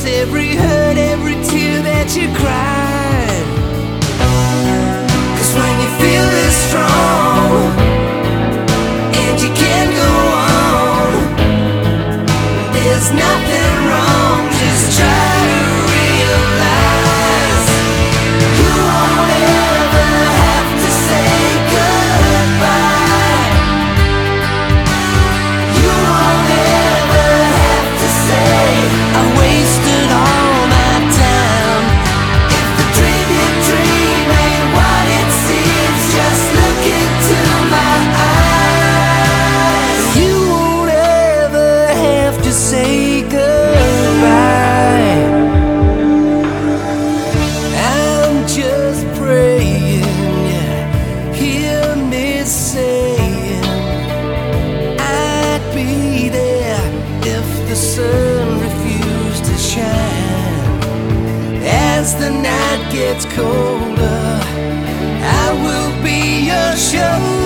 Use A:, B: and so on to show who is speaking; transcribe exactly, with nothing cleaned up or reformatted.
A: every hurt, every tear that you cried. 'Cause when you feel this strong and you can't go on, there's nothing wrong, just try to realize you won't ever have to say goodbye. You won't ever have to say I wasted all my time. If the dream you dream ain't what it seems, just look into my eyes. You won't ever have to say goodbye. I'm just praying you hear me saying I'd be there if the sun refused to shine. As the night gets colder, I will be your shoulder.